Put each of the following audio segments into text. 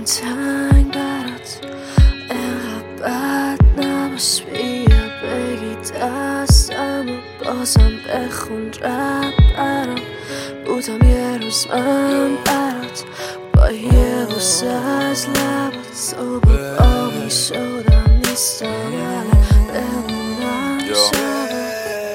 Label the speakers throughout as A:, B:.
A: تنگ برات انقدر بد نباش، بیا بگی دستم و بازم بخون رب برام. بودم یه روز من برات با یه بوسه از لبات، صبح آبی شدم نیستم الان بمونم شبا.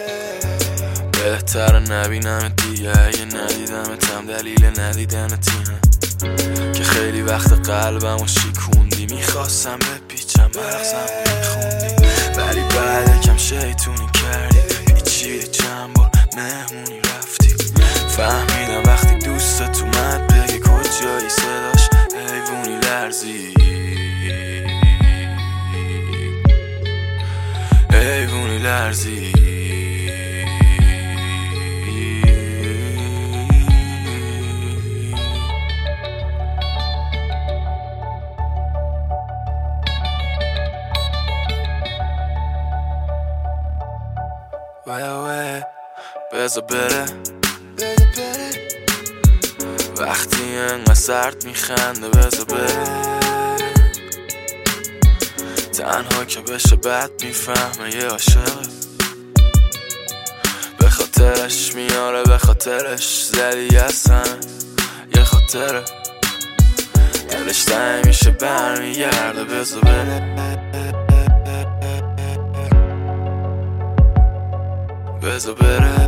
B: بهتره نبینم دیگه، اگه ندیدمتم دلیل ندیدنت اینه که خیلی وقت قلبم و شیکوندی. میخواستم بپیچم مغزم میخوندی، ولی بعد کم شیطونی کردی، پیچیدی چند بار مهمونی رفتی. فهمیدم وقتی دوستت اومد بگی کجایی صداش حیوونی لرزی، حیوونی لرزی. بذار بره وقتی انقدر سرد میخنده، بذار بره تنها که بشه بعد میفهمه یه عاشقه. به خاطرش میاره، به خاطرش زدی اصلا یه خاطره، دلش تنگ میشه برمیگرده. بذار بره، بذار بره،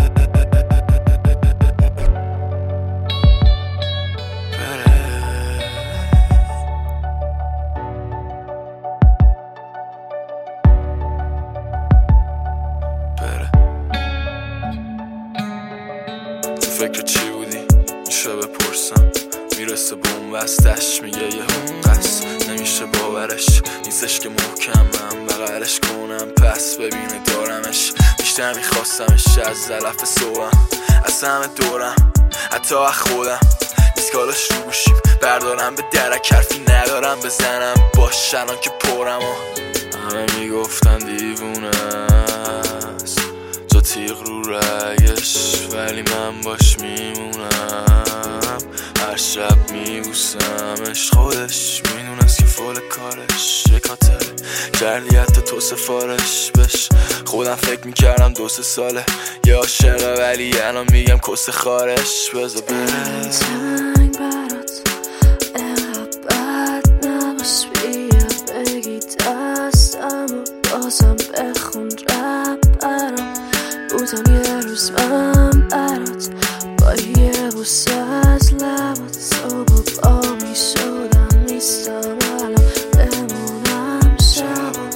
B: تو فکر چی بودی؟ میشه بپرسم، میرسه بومبستش میگه یه حقست، نمیشه باورش نیستش که محکمم بغلش کنم پس ببینه دارمش. بیشتر میخواستمش از ظرف صبحم، از همه دورم، حتی از خودم. میسکالاش رو گوشیم بردارم به درک، حرفی ندارم بزنم باش الان که پرم و همه میگفتن دیوونه است جا تیغ رو رگش، ولی من باش میمونم. هر شب میبوسمش، خودش میدونست که فول کارش یه کاتره کردی حتی تو سفارش بش. خودم فکر میکردم 2-3 ساله یه عاشقه، ولی الان میگم کس خارش. بذار بره
A: تنگ برات انقدر بد نباش، بیا بگی دستم و بازم بخون رب برام. بودم یه روز من برات با یه بوسه از لبات، صبح آبی شدم نیستم الان بمونم شبا.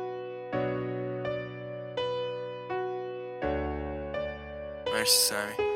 B: مرسی سمی.